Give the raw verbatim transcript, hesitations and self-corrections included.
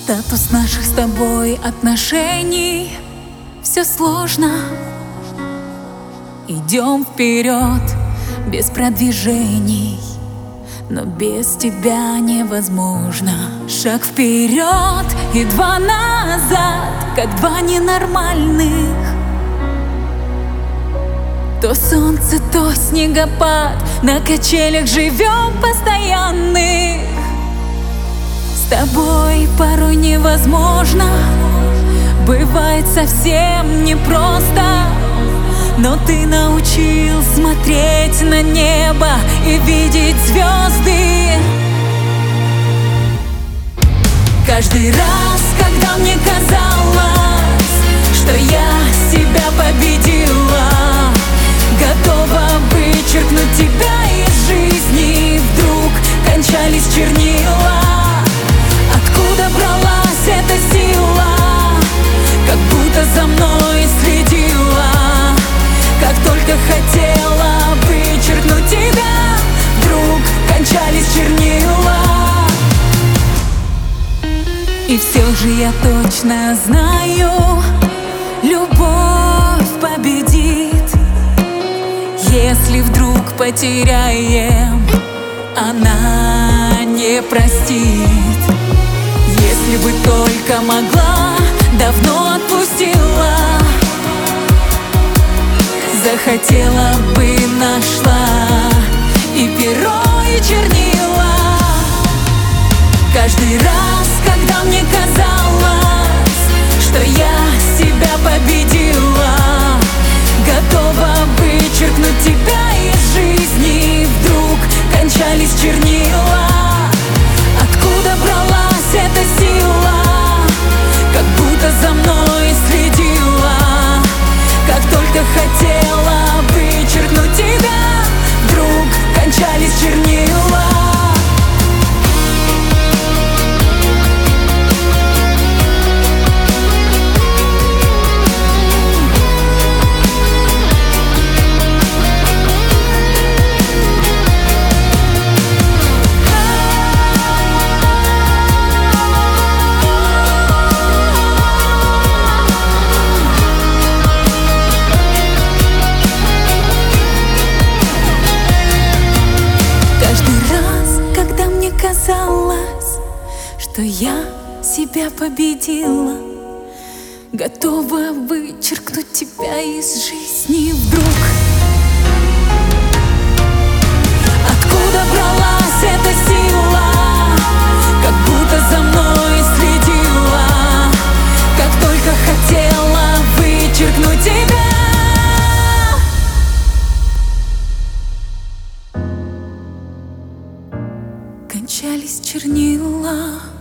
Статус наших с тобой отношений все сложно. Идем вперед без продвижений, но без тебя невозможно. Шаг вперед и два назад, как два ненормальных. То солнце, то снегопад, на качелях живем постоянных. С тобой порой невозможно, бывает совсем непросто, но ты научил смотреть на небо и видеть звезды. Каждый раз, когда мне казалось, что я себя победила, готова вычеркнуть тебя из жизни, вдруг кончались чернила. Откуда бралась эта сила, как будто за мной следила? Как только хотела вычеркнуть тебя, вдруг кончались чернила. И все же я точно знаю, любовь победит. Если вдруг потеряем, она не простит. Если бы только могла, давно отпустила. Захотела бы, нашла и перо, и чернила. Каждый раз, когда мне казалось, что я себя победила, готова вычеркнуть тебя из жизни, вдруг кончались чернила. Откуда бралась эта сила, как будто за мной следила? Как только хотела вычеркнуть тебя, вдруг кончались чернила. Казалось, что я себя победила, готова вычеркнуть тебя из жизни, вдруг. Откуда бралась эта сила, как будто за мной следила? Как только хотела вычеркнуть тебя. Кончались чернила.